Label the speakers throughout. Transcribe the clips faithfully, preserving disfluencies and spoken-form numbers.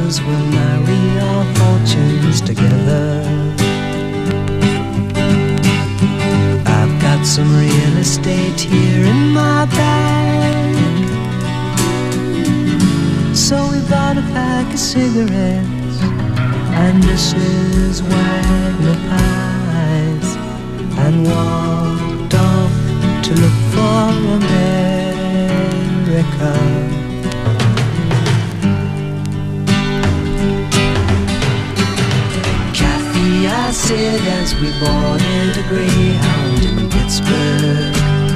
Speaker 1: us will marry our fortunes together. I've got some real estate here in my bag, so we bought a pack of cigarettes and Missus Wagner pies and walked off to look for America. Kathy, I said as we boarded a Greyhound in Pittsburgh,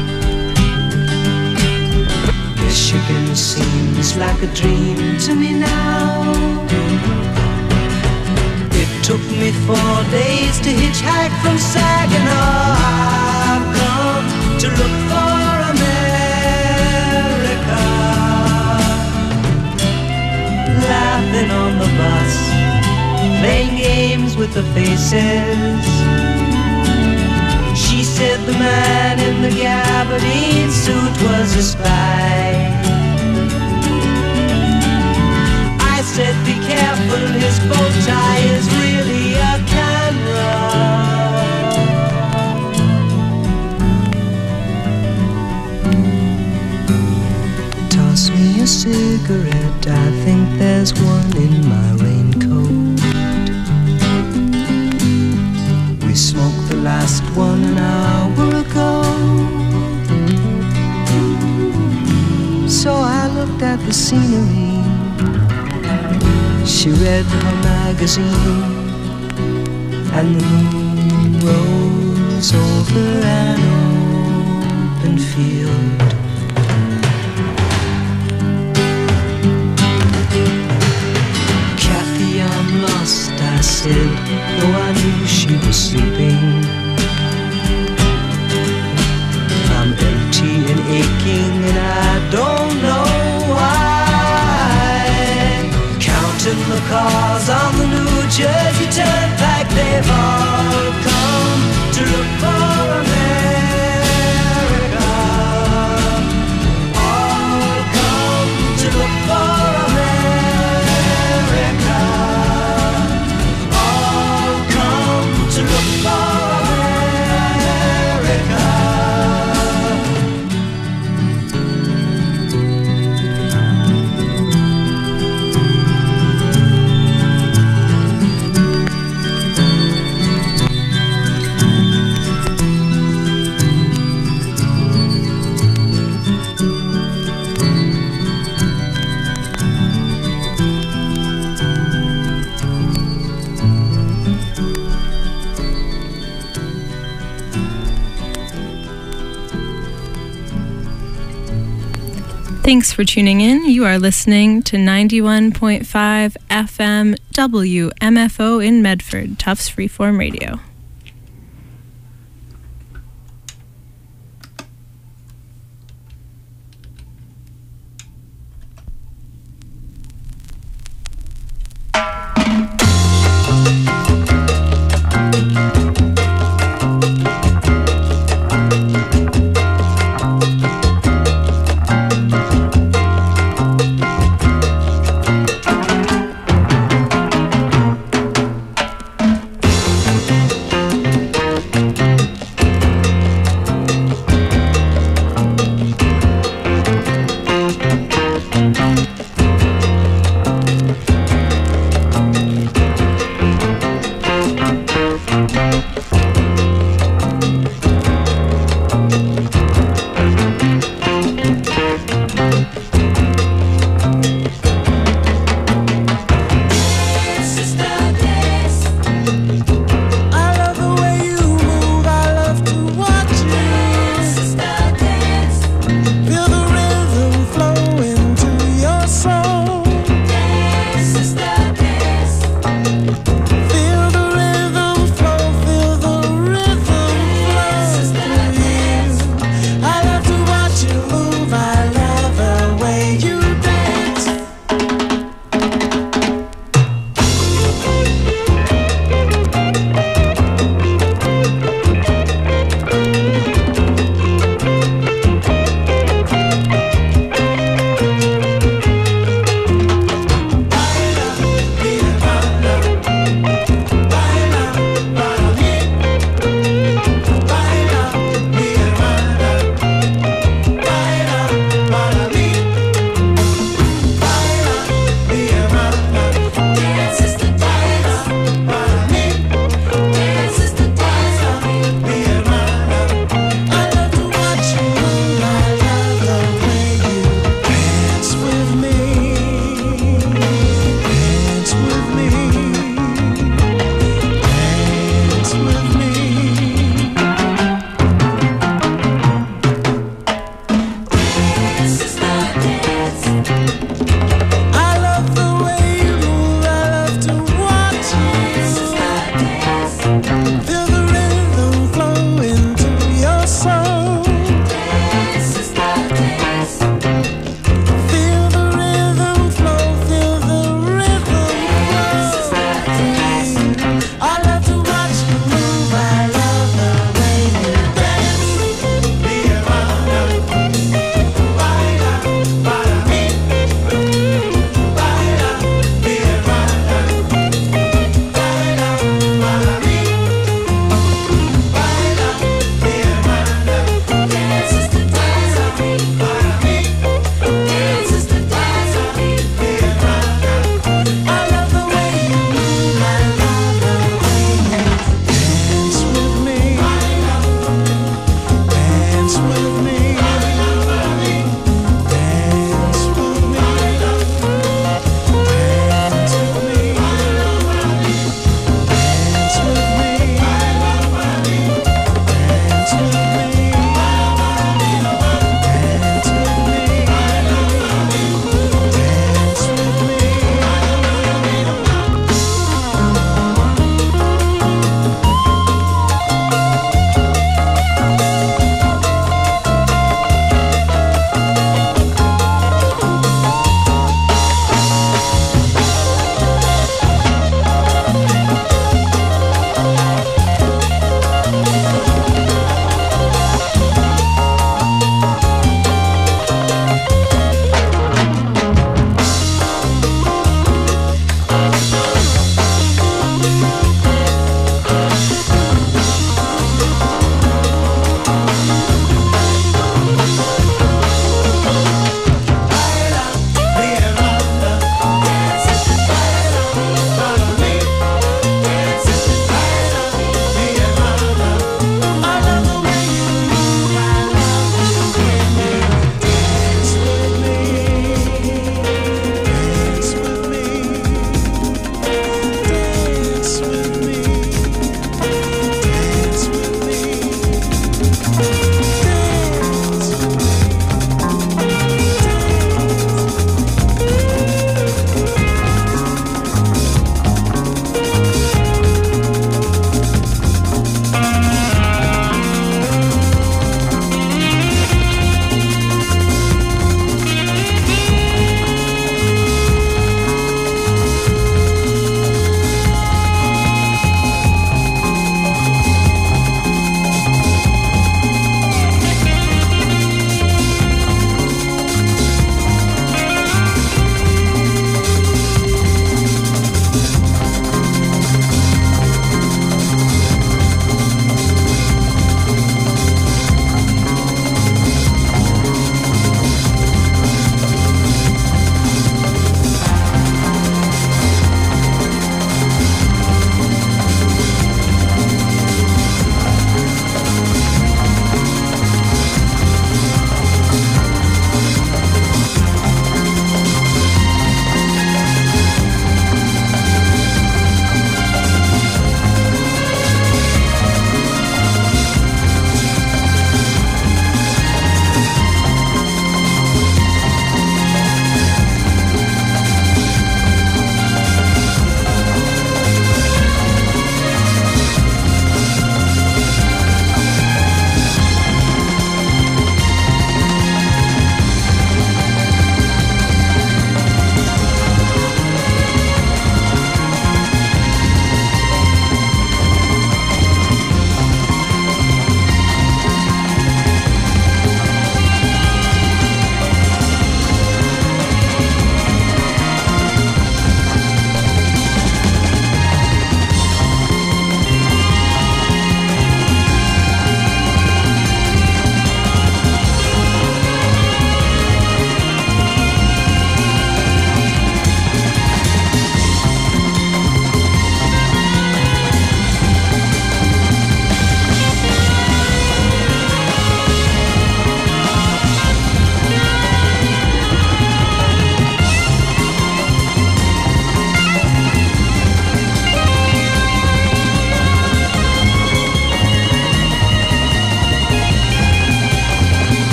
Speaker 1: Michigan seems like a dream to me now. It took me four days to hitchhike from Saginaw. I've come to look for America. Laughing on the bus, playing games with the faces. She said the man in the gabardine suit was a spy. I said be careful, his bow tie is really a camera. Toss me a cigarette, I think there's one in my raincoat. We smoked the last one an hour ago. So I looked at the scenery. She read her magazine, and the moon rose over an open field. Kathy, I'm lost, I said, though I knew she was sleeping. I'm empty and aching, and I don't know why. Counting the cars on the New Jersey Turnpike, they've all come to look for America. All come to look for America. All come to look for
Speaker 2: Thanks for tuning in. You are listening to ninety-one point five F M W M F O in Medford, Tufts Freeform Radio.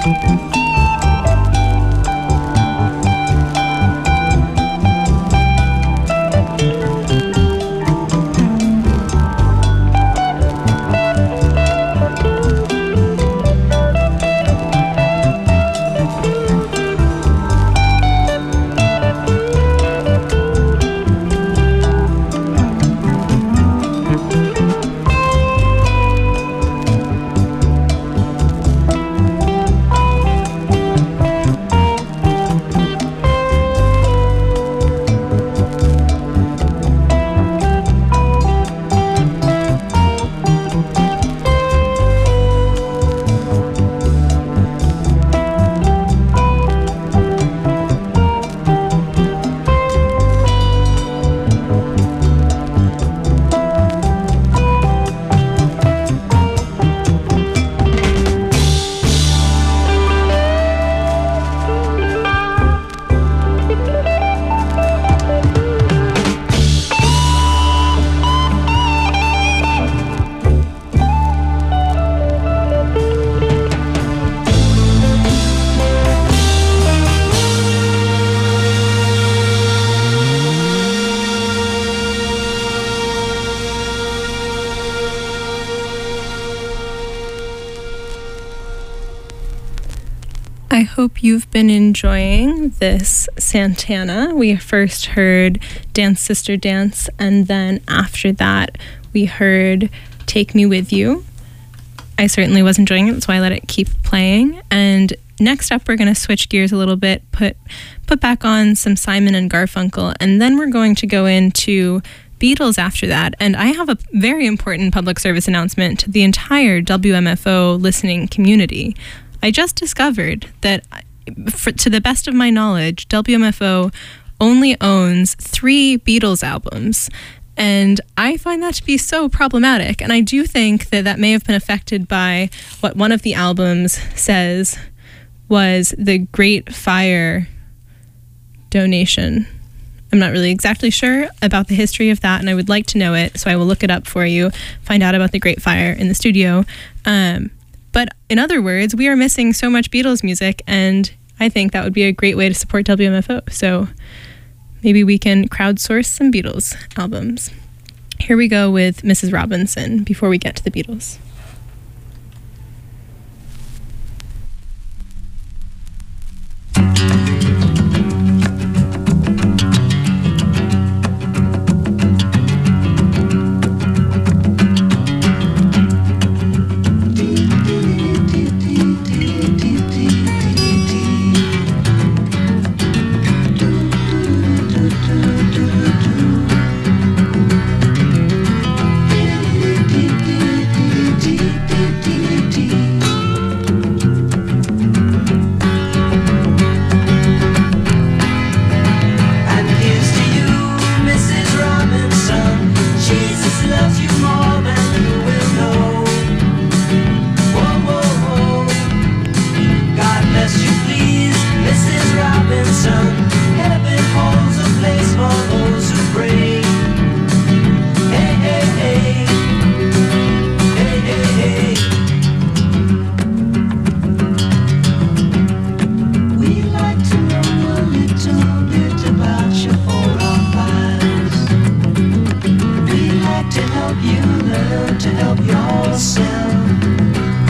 Speaker 2: I hope you've been enjoying this Santana. We first heard Dance Sister Dance, and then after that we heard Take Me With You. I certainly was enjoying it, that's why I let it keep playing. And next up we're going to switch gears a little bit, put put back on some Simon and Garfunkel, and then we're going to go into Beatles after that. And I have a very important public service announcement to the entire W M F O listening community. I just discovered that, for, to the best of my knowledge, W M F O only owns three Beatles albums. And I find that to be so problematic. And I do think that that may have been affected by what one of the albums says was the Great Fire donation. I'm not really exactly sure about the history of that, and I would like to know it, so I will look it up for you, find out about the Great Fire in the studio. Um, but in other words, we are missing so much Beatles music, and I think that would be a great way to support W M F O. So maybe we can crowdsource some Beatles albums. Here we go with Missus Robinson before we get to the Beatles.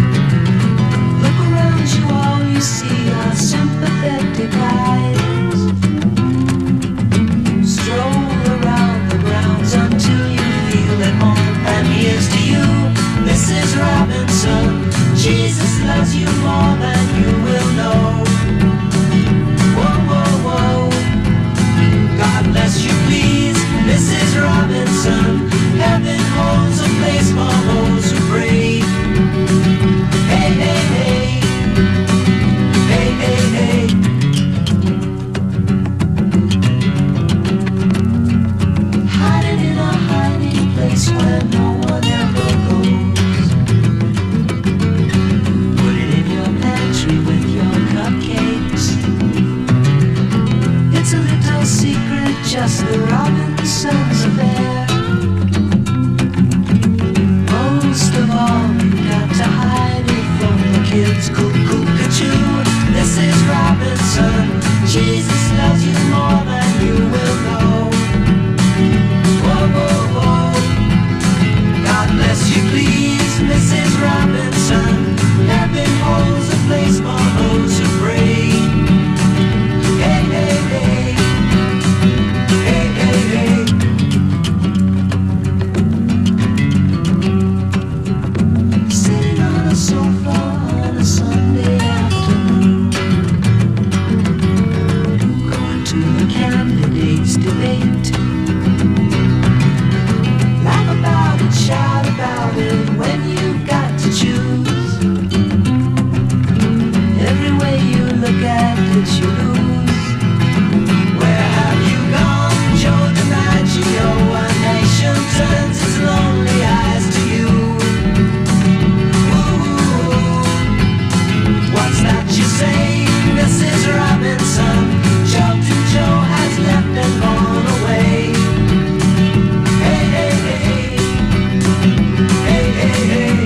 Speaker 1: Sympathetic eyes. Robinson. Jesus loves you more than you will know. Whoa, whoa, whoa. God bless you, please, Missus Robinson. Heaven holds a place for those who pray. Hey, hey, hey. Hey, hey, hey. Sitting on a sofa on a Sunday afternoon, going to a candidate's debate. Laugh about it, shout about it when you've got to choose. Every way you look at it, you lose. Where have you gone, Joe DiMaggio? A nation turns its lonely eyes to you. Ooh, what's that you say, Missus Robinson? Shelton Joe has left and gone away. Hey, hey, hey. Hey, hey, hey.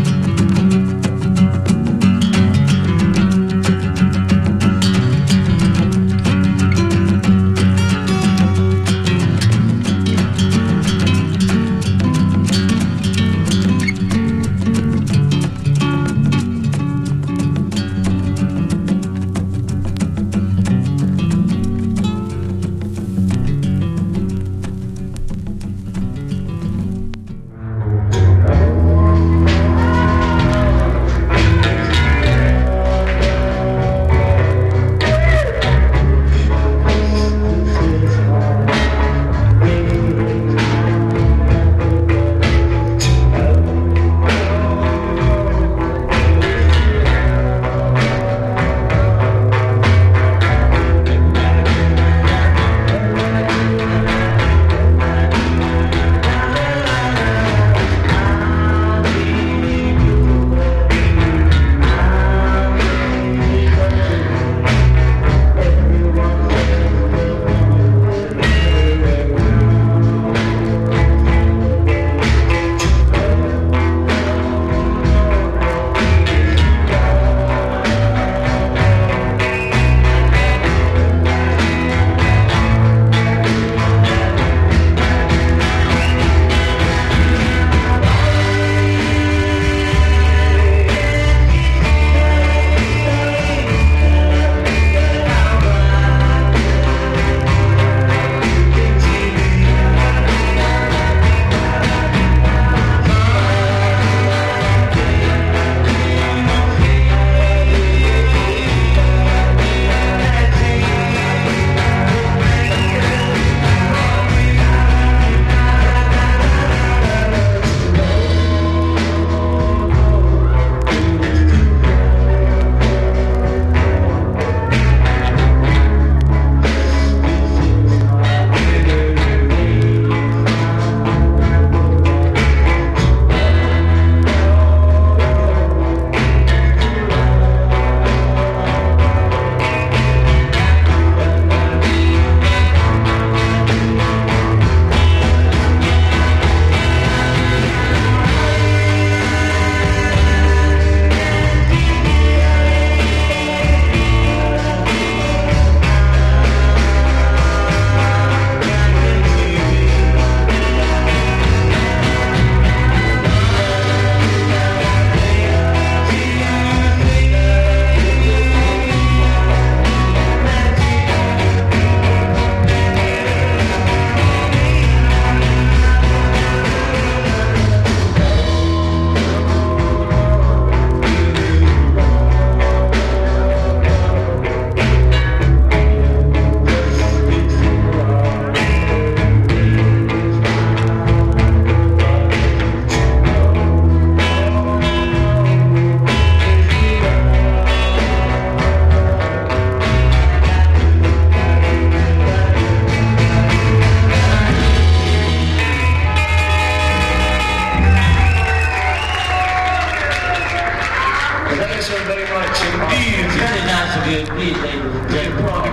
Speaker 3: good. Please, ladies and gentlemen.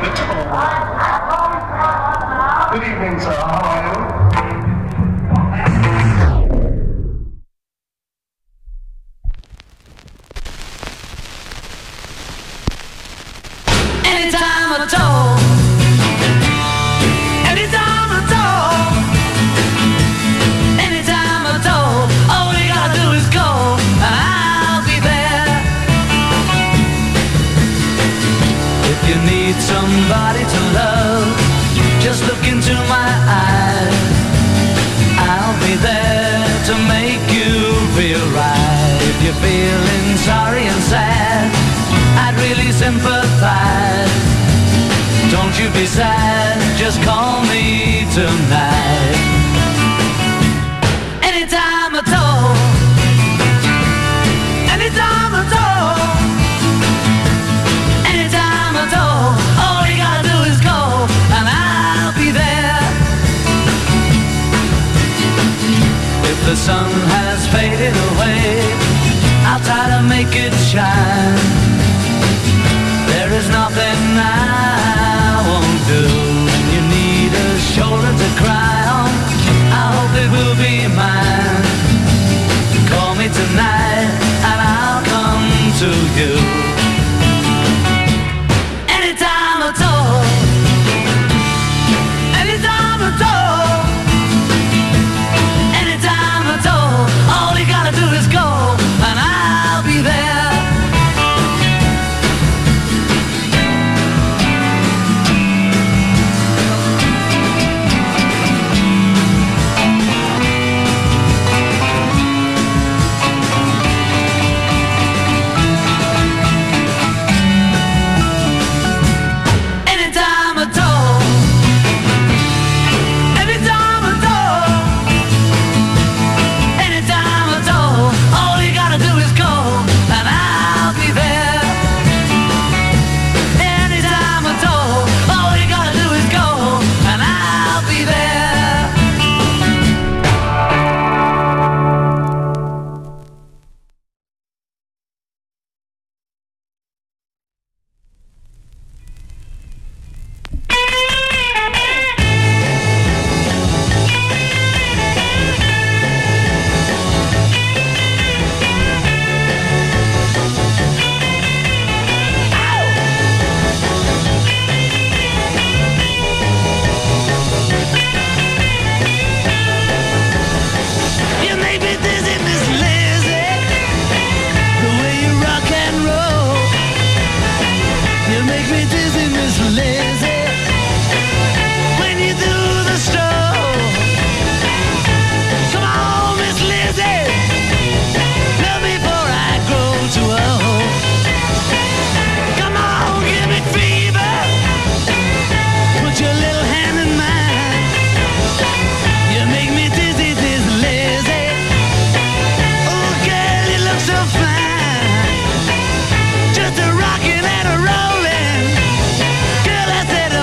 Speaker 3: Good evening, sir. How are you?
Speaker 1: Anytime at all. Anytime at all. Anytime at all. All you gotta do is call, and I'll be there. If you need somebody to love, just look into my eyes. I'll be there to make you feel right. If you're feeling sorry and sad, I'd really sympathize. Don't you be sad, just call me tonight. Anytime at all. Anytime at all. Anytime at all. All you gotta do is call, and I'll be there. If the sun has faded away, I'll try to make it shine. There is nothing I won't do. When you need a shoulder to cry on, I hope it will be mine. Call me tonight and I'll come to you. Anytime at all. Anytime at all. Anytime at all. All you gotta do is go, and I'll be there. Anytime at all. Anytime at all. Anytime at all. All you gotta do is call, and I'll be there. Anytime at all. All you gotta do is call, and I'll be there. You make me dizzy, Miss Lizzy, the way you rock and roll. You make me dizzy, Miss Lizzy, when you do the stroll. Come on, Miss Lizzy, love me before I grow too old. Come on, give me fever, put your little hand in mine. You make me dizzy, dizzy, Lizzy. Oh, girl, you look so fine. Just a rockin' and a rollin'. Girl, I said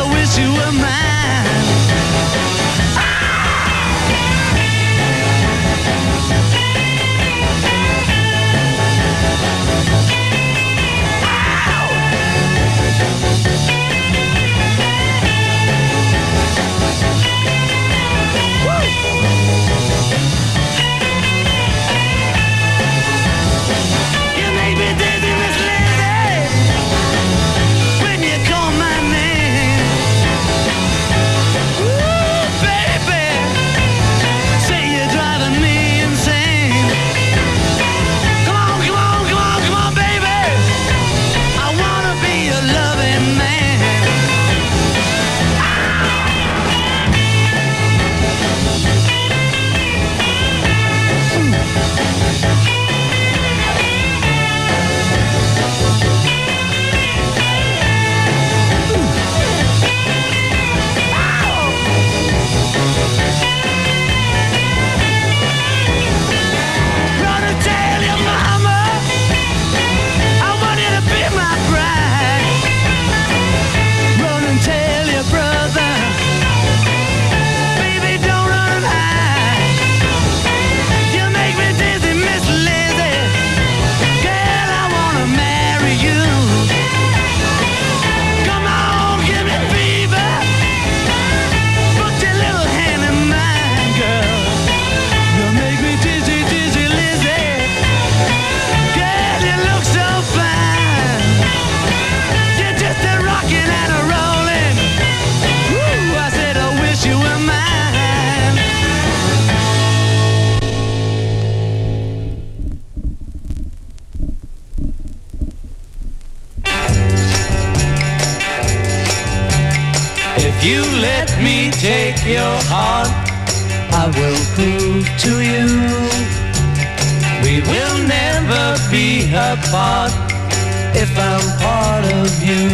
Speaker 1: If you let me take your heart, I will prove to you we will never be apart if I'm part of you.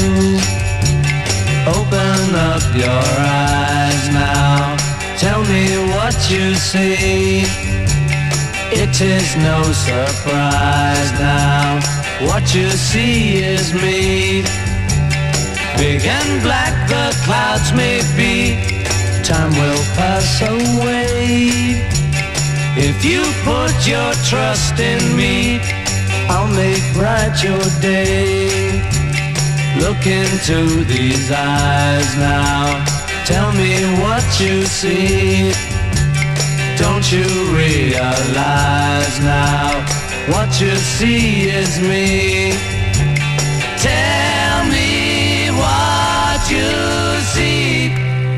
Speaker 1: Open up your eyes now, tell me what you see. It is no surprise now, what you see is me. Big and black the clouds may be, time will pass away. If you put your trust in me, I'll make bright your day. Look into these eyes now, tell me what you see. Don't you realize now, what you see is me. Tell me what you see.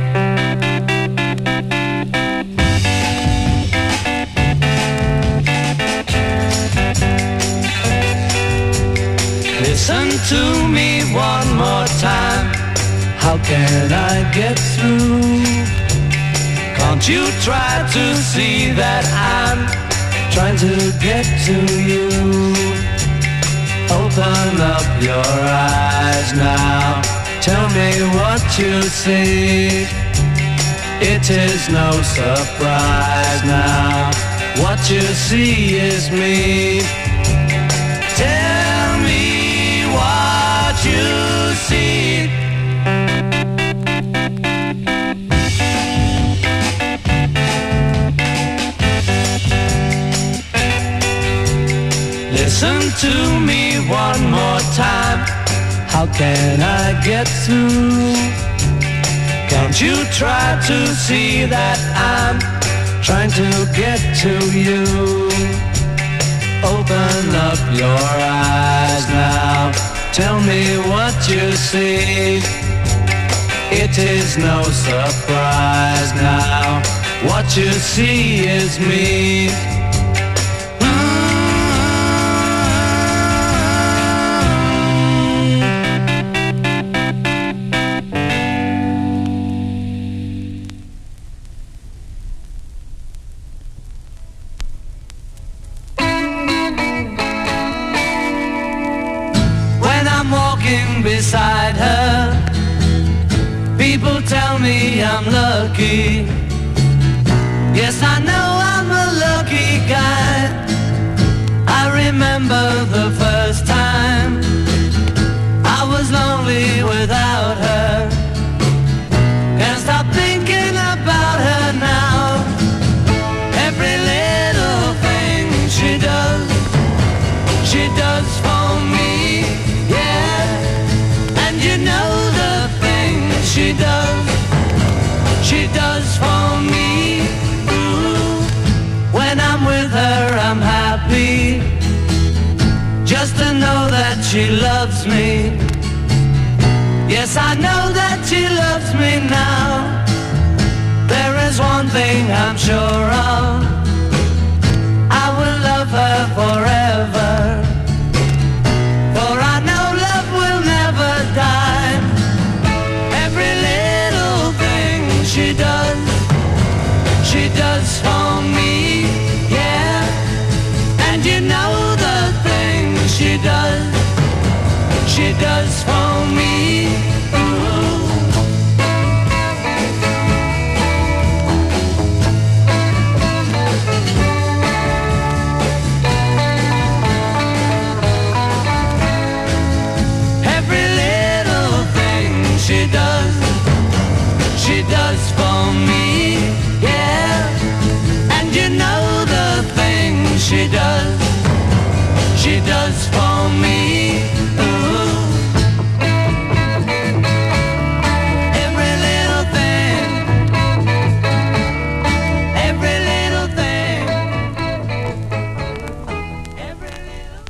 Speaker 1: Listen to me one more time, how can I get through? Can't you try to see that I'm trying to get to you? Open up your eyes now, tell me what you see. It is no surprise now, what you see is me. Tell me what you see. Listen to me one more time, how can I get through? Can't you try to see that I'm trying to get to you? Open up your eyes now, tell me what you see. It is no surprise now, what you see is me. Beside her, people tell me I'm lucky. Yes, I know I'm a lucky guy. I remember the first time I was lonely without her. Can't stop thinking about her now. Every little thing she does, she does for me, yeah. You know the things she does, she does for me. Ooh. When I'm with her I'm happy, just to know that she loves me. Yes, I know that she loves me now. There is one thing I'm sure of, I will love her forever. For I know love will never die. Every little thing she does, she does for me, yeah. And you know the things she does, she does for me. Ooh. She does, she does for me, yeah. And you know the things she does, she does for me. Ooh. Every little thing, every little thing, every little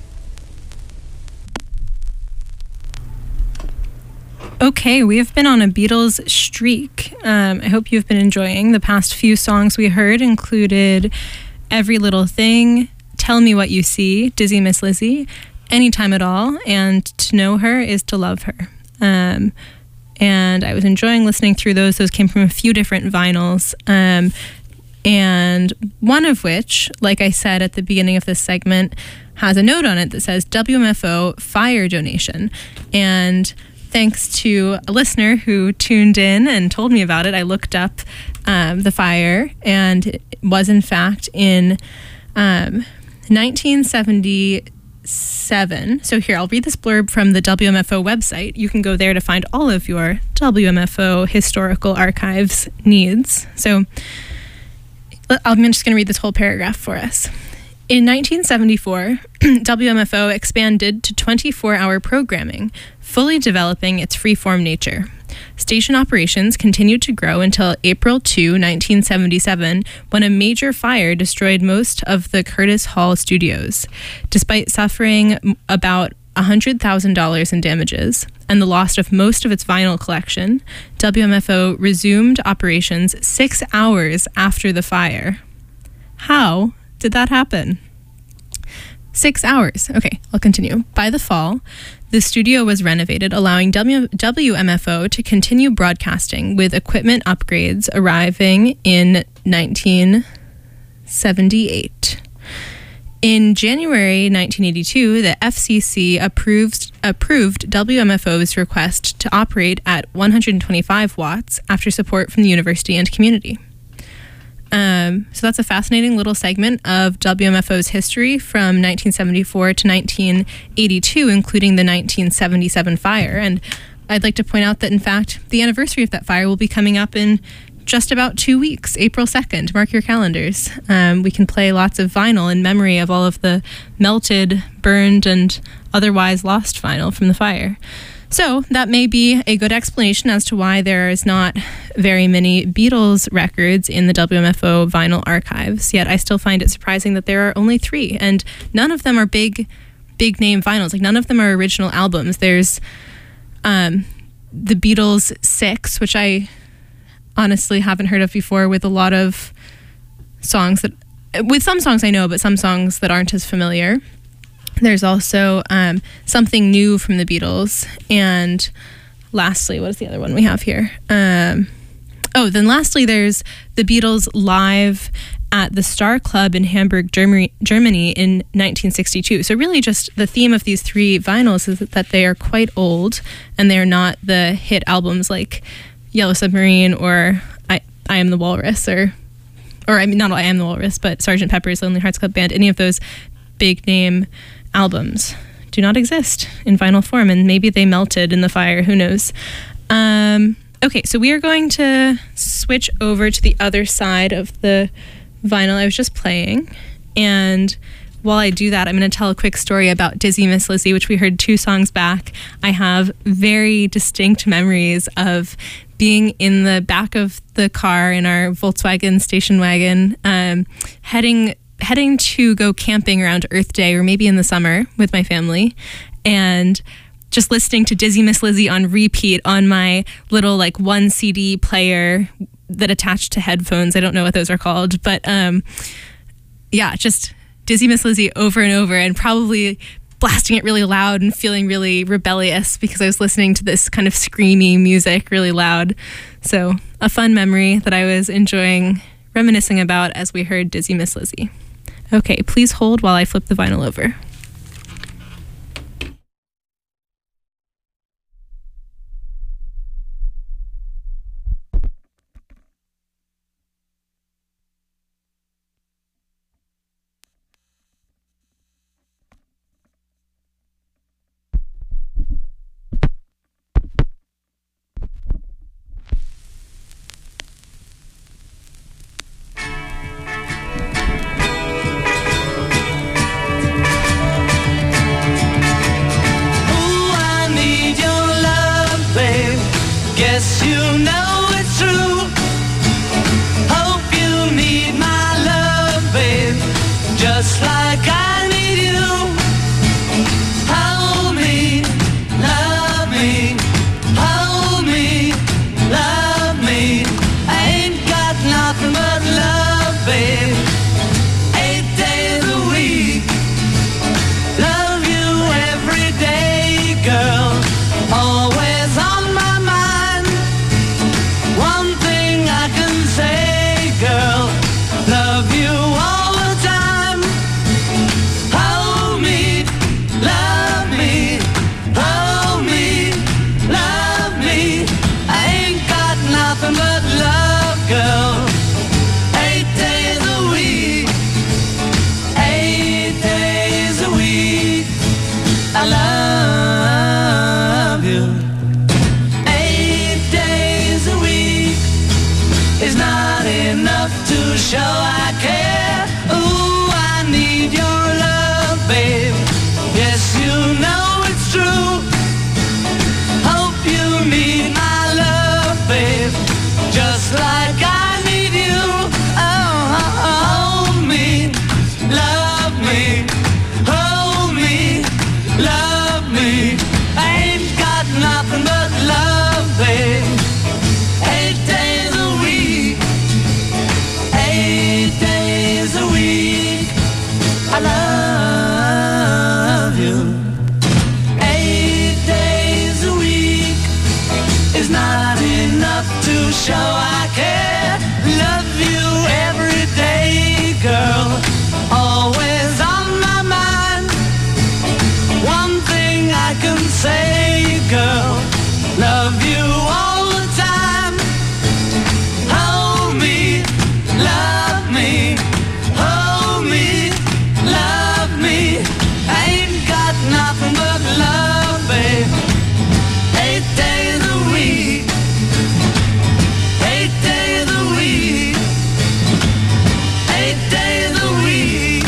Speaker 2: Okay, we have been on a Beatles streak. Um, I hope you've been enjoying. The past few songs we heard included Every Little Thing, Tell Me What You See, Dizzy Miss Lizzy, Anytime at All, and To Know Her Is to Love Her. Um, and I was enjoying listening through those. Those came from a few different vinyls, um, and one of which, like I said at the beginning of this segment, has a note on it that says W M F O fire donation. And thanks to a listener who tuned in and told me about it, I looked up um, the fire, and it was in fact in um, nineteen seventy-seven. So here, I'll read this blurb from the W M F O website. You can go there to find all of your W M F O historical archives needs. So I'm just going to read this whole paragraph for us. In nineteen seventy-four, W M F O expanded to twenty-four hour programming, fully developing its freeform nature. Station operations continued to grow until April second, nineteen seventy-seven, when a major fire destroyed most of the Curtis Hall studios. Despite suffering about one hundred thousand dollars in damages and the loss of most of its vinyl collection, W M F O resumed operations six hours after the fire. How did that happen? Six hours. Okay, I'll continue. By the fall, the studio was renovated, allowing W M F O to continue broadcasting, with equipment upgrades arriving in nineteen seventy-eight. In January nineteen eighty-two, the F C C approved, approved W M F O's request to operate at one hundred twenty-five watts after support from the university and community. Um, so that's a fascinating little segment of W M F O's history from nineteen seventy-four to nineteen eighty-two, including the nineteen seventy-seven fire. And I'd like to point out that, in fact, the anniversary of that fire will be coming up in just about two weeks, April second. Mark your calendars. Um, we can play lots of vinyl in memory of all of the melted, burned, and otherwise lost vinyl from the fire. So that may be a good explanation as to why there is not very many Beatles records in the W M F O vinyl archives. Yet I still find it surprising that there are only three, and none of them are big, big name vinyls. Like, none of them are original albums. There's um, the Beatles Six, which I honestly haven't heard of before, with a lot of songs that, with some songs I know, but some songs that aren't as familiar. There's also um, Something New from the Beatles. And lastly, what is the other one we have here? Um, oh, then lastly, there's the Beatles live at the Star Club in Hamburg, Germany, Germany in nineteen sixty-two. So really just the theme of these three vinyls is that they are quite old, and they're not the hit albums like Yellow Submarine or I, I Am the Walrus, or, or I mean, not I Am the Walrus, but Sergeant Pepper's Lonely Hearts Club Band. Any of those big name albums do not exist in vinyl form, and maybe they melted in the fire, who knows. Um, okay, so we are going to switch over to the other side of the vinyl I was just playing, and while I do that, I'm going to tell a quick story about Dizzy Miss Lizzy, which we heard two songs back. I have very distinct memories of being in the back of the car in our Volkswagen station wagon, um, heading heading to go camping around Earth Day, or maybe in the summer with my family, and just listening to Dizzy Miss Lizzy on repeat on my little like one C D player that attached to headphones. I don't know what those are called, but um, yeah, just Dizzy Miss Lizzy over and over, and probably blasting it really loud and feeling really rebellious because I was listening to this kind of screamy music really loud. So a fun memory that I was enjoying reminiscing about as we heard Dizzy Miss Lizzy. Okay, please hold while I flip the vinyl over.
Speaker 1: show I care. Ooh, I need your love, babe. Yes, you know it's true. Hope you need my love, babe, just like I need you. Oh, hold me, love me, hold me, love me. I ain't got nothing but love, babe. Eight days a week, eight days a week, I love you. Eight days a week is not enough to show I care. Love you every day, girl, always on my mind. One thing I can say, girl, love you all the time. Hold me, love me, hold me, love me. I ain't got nothing but love, babe. Eight days a week, eight days a week, eight days a week.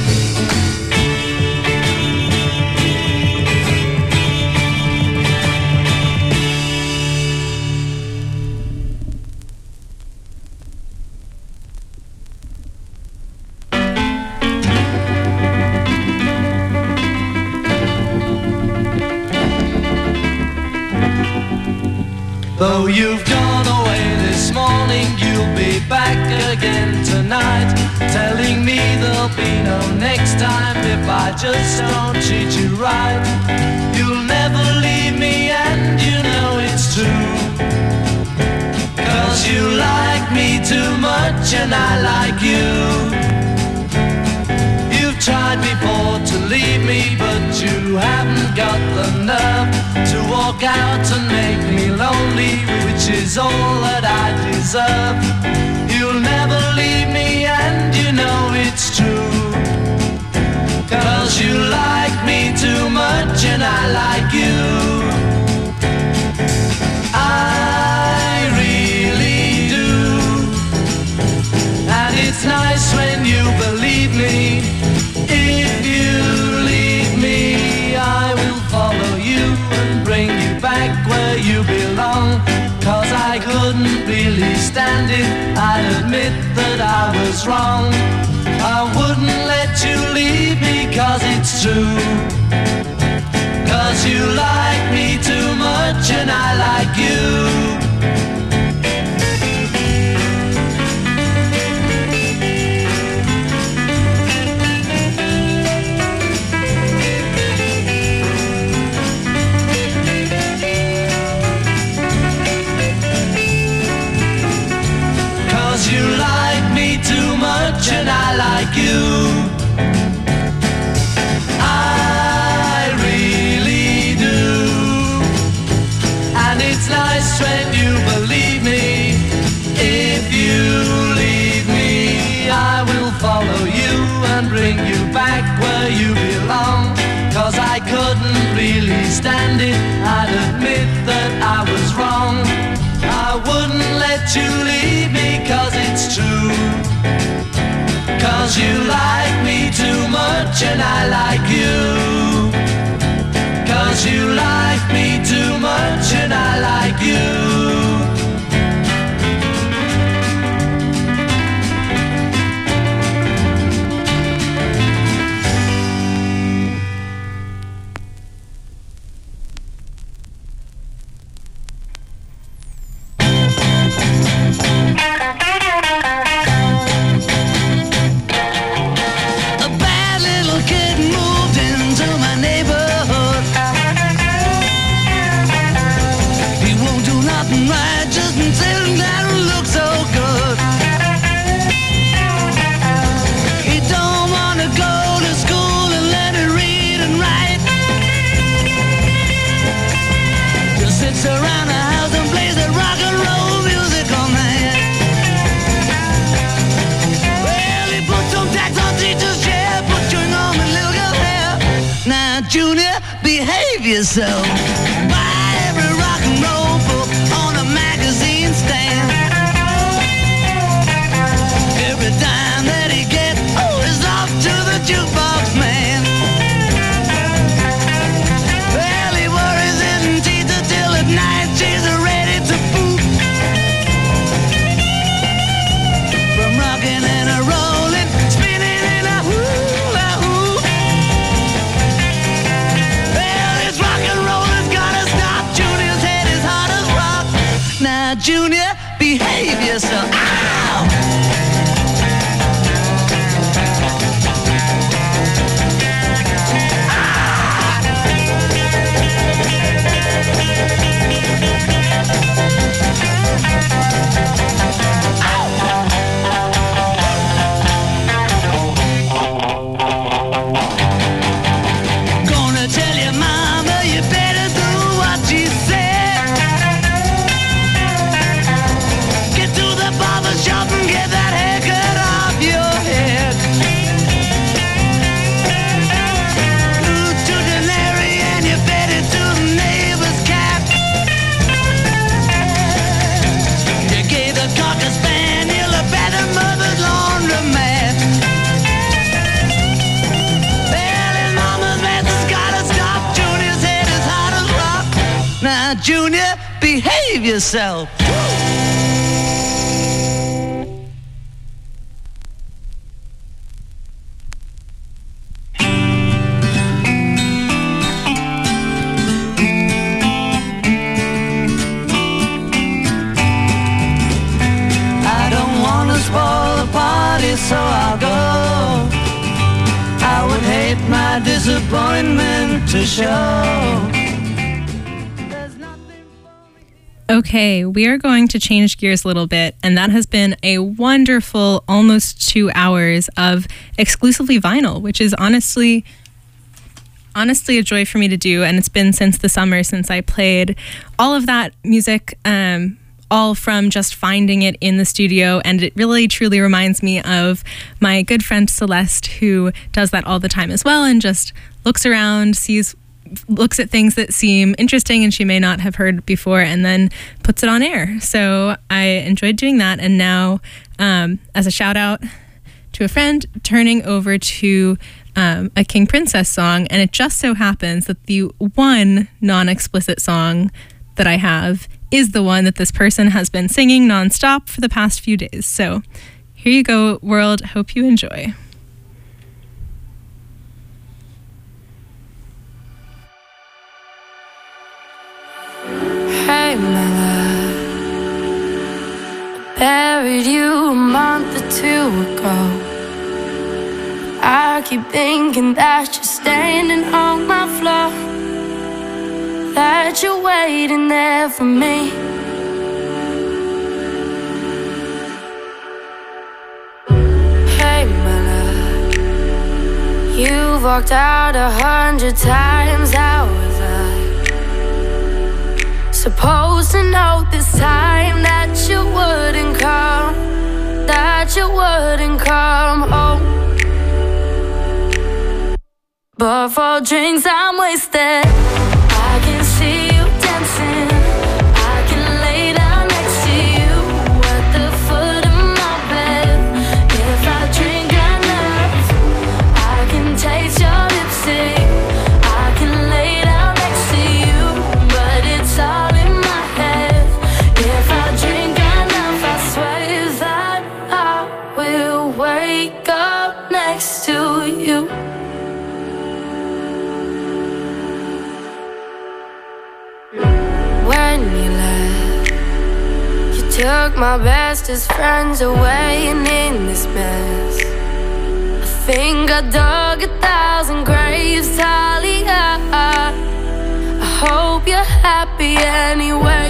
Speaker 1: Though you've gone away this morning, you'll be back again tonight, telling me there'll be no next time if I just don't treat you right. You'll never leave me and you know it's true, 'cause you like me too much and I like you. You've tried before to leave me, but you haven't got the nerve to walk out and make me lonely, which is all that I deserve. You'll never leave me and you know it's true, 'cause you like me too much and I like you. I really do, and it's nice when you believe me. If you leave me, I will follow you and bring you back where you belong, 'cause I couldn't really stand it, I'd admit that I was wrong. I wouldn't let you leave me 'cause it's true, 'cause you like me too much and I like you. You like me too much and I like you. I really do, and it's nice when you believe me. If you leave me, I will follow you and bring you back where you belong, 'cause I couldn't really stand it, I'd admit that I was wrong. I wouldn't let you leave me 'cause it's true, 'cause you like me too much and I like you, 'cause you like me too much and I like you. Yourself. Buy every rock and roll book on a magazine stand. Every Junior, behave yourself. Ow! Junior, behave yourself. I don't want to spoil the party, so I'll go. I would hate my disappointment to show.
Speaker 2: Okay, we are going to change gears a little bit, and that has been a wonderful almost two hours of exclusively vinyl, which is honestly, honestly a joy for me to do, and it's been since the summer since I played all of that music, um, all from just finding it in the studio, and it really truly reminds me of my good friend Celeste, who does that all the time as well, and just looks around, sees looks at things that seem interesting and she may not have heard before and then puts it on air. So I enjoyed doing that. And now, um, as a shout out to a friend, turning over to um, a King Princess song. And it just so happens that the one non-explicit song that I have is the one that this person has been singing nonstop for the past few days. So here you go, world. Hope you enjoy.
Speaker 4: Hey, my love, I buried you a month or two ago. I keep thinking that you're standing on my floor, that you're waiting there for me. Hey, my love, you've walked out a hundred times. How was I supposed to know this time that you wouldn't come, that you wouldn't come home? But for drinks I'm wasted. I can see you dancing, I can lay down next to you at the foot of my bed. If I drink enough, I can taste your lipstick, I can lay down next to you, but it's all in my head. If I drink enough, I swear that I will wake up next to you. When you left, you took my bestest friends away, and in this mess, I think I dug a thousand graves, Talia. I hope you're happy anyway.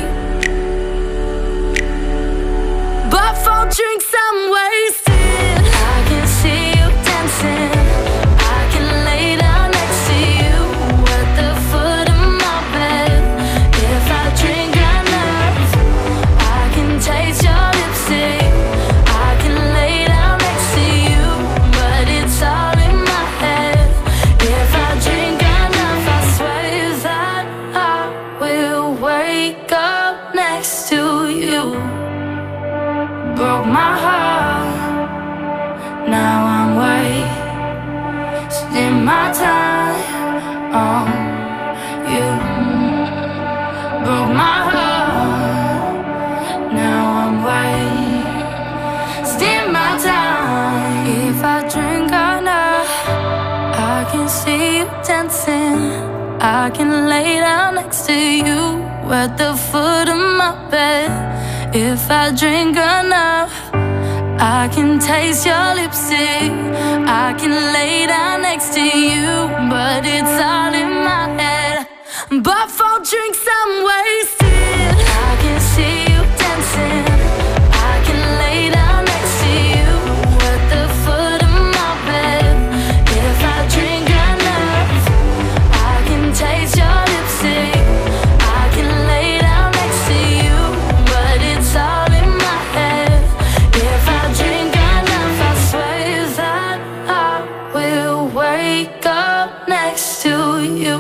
Speaker 4: But for drinks I'm wasted. I can see you dancing, I can lay down next to you at the foot of my bed. If I drink enough, I can taste your lipstick, I can lay down next to you, but it's all in my head. If I drink enough, I swear that I will wake up next to you. Broke my heart, now I'm wasting my time on you. Broke my heart, now I'm wasting my time. If I drink enough, I can see you dancing, I can lay down next to you at the foot of my bed. If I drink enough, I can taste your lipstick. I can lay down next to you, but it's all in my head. But for drinks I'm wasted. I can see you dancing. I can lay down next to you at the foot of my bed. If I drink enough, I can taste your lipstick. I can lay down next to you, but it's all in my head. If I drink enough, I swear that I will wake up next to you.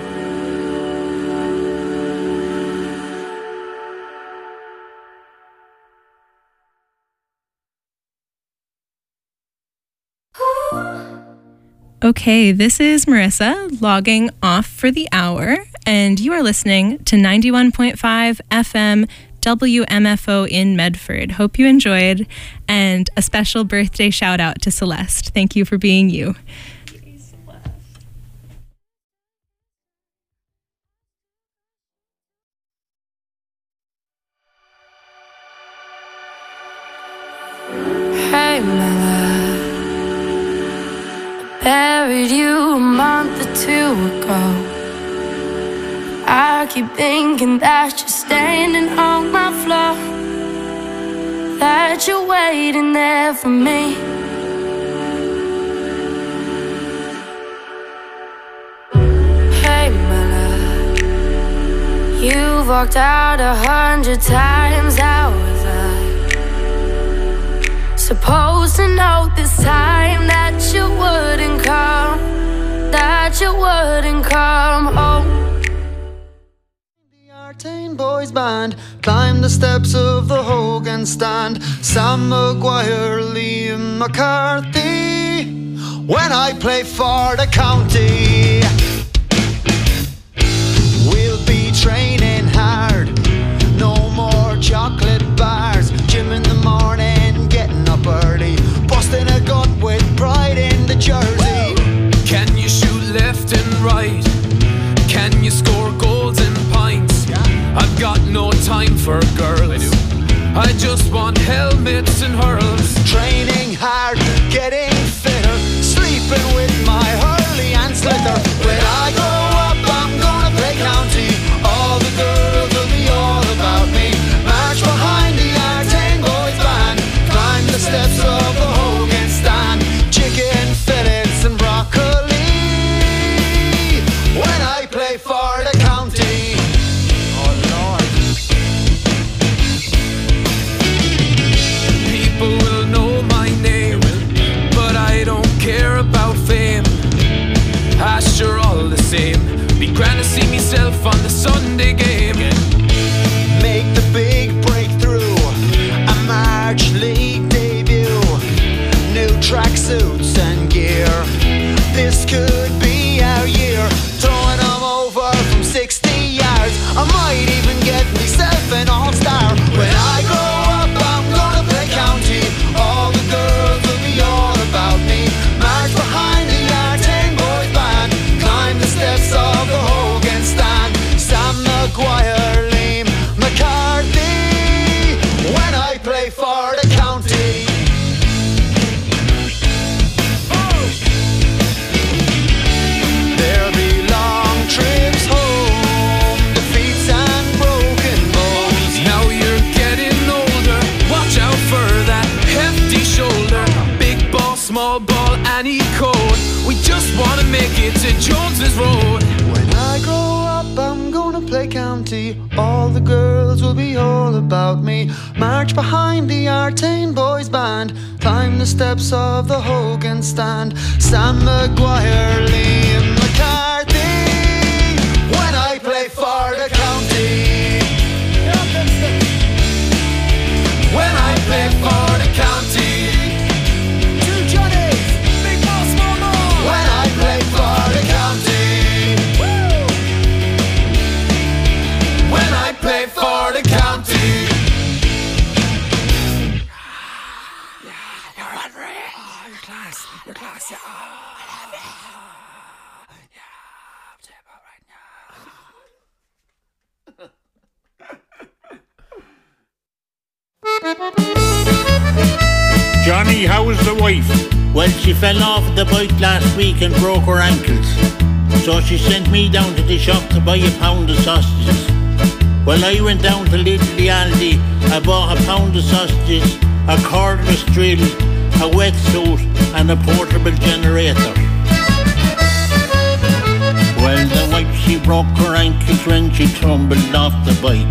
Speaker 2: Okay, this is Marissa logging off for the hour, and you are listening to ninety-one point five F M W M F O in Medford. Hope you enjoyed, and a special birthday shout out to Celeste. Thank you for being you.
Speaker 4: Hey, my love, I buried you a month or two ago. I keep thinking that you're standing on my floor, that you're waiting there for me. Hey, my love, you've walked out a hundred times. How was I supposed to know this time that you wouldn't come, that you wouldn't come home?
Speaker 5: The Artane Boys Band climb the steps of the Hogan stand. Sam Maguire, Liam McCarthy, when I play for the county. We'll be training hard, no more chocolate bars. Gym in the morning, getting up early, busting a gut with pride in the jersey.
Speaker 6: Can you shoot left and right? Can you score goals and pints? I've got no time for girls. I just want helmets and hurls.
Speaker 5: Training hard, getting fitter, sleeping with my Hurley and Slither. When I grow up, I'm gonna play county. All the girls will be all about me. March behind the Artane Boys Band, climb the steps of the Hogan stand. Chicken fillets and broccoli when I play for the county. Oh Lord.
Speaker 6: People will know my name, but I don't care about fame. I sure all the same be grand to see myself on the Sunday game.
Speaker 5: Make the big breakthrough, a March League debut, new tracksuits and gear. This could be our year, throwing them over from sixty yards. I might even get myself an all-star. When I grow up, I'm gonna play county. All the girls will be all about me. March behind the Artane Boys Band, climb the steps of the Hogan stand. Sam Maguire, Liam McCarthy, when I play for the county. There'll be long trips home, defeats and broken bones.
Speaker 6: Now you're getting older, watch out for that hefty shoulder. Big ball, small ball, any code. We just wanna make it to Jones's Road.
Speaker 5: When I grow up, I'm gonna play county. All the girls will be all about me. March behind the Artane Boys Band, climb the steps of the Hogan stand. Sam Maguire, Liam McCarthy, when I play for the county. When I play for the county. Two Johnnies, big ball, small ball. When I play for the county. When I play for the county. You're unreal. Oh, you're class. You're class, yeah.
Speaker 7: Johnny, how's the wife?
Speaker 8: Well, she fell off the bike last week and broke her ankles. So she sent me down to the shop to buy a pound of sausages. Well, I went down to Little Aldi. I bought a pound of sausages, a cordless drill, a wetsuit and a portable generator. Well, the wife, she broke her ankles when she tumbled off the bike.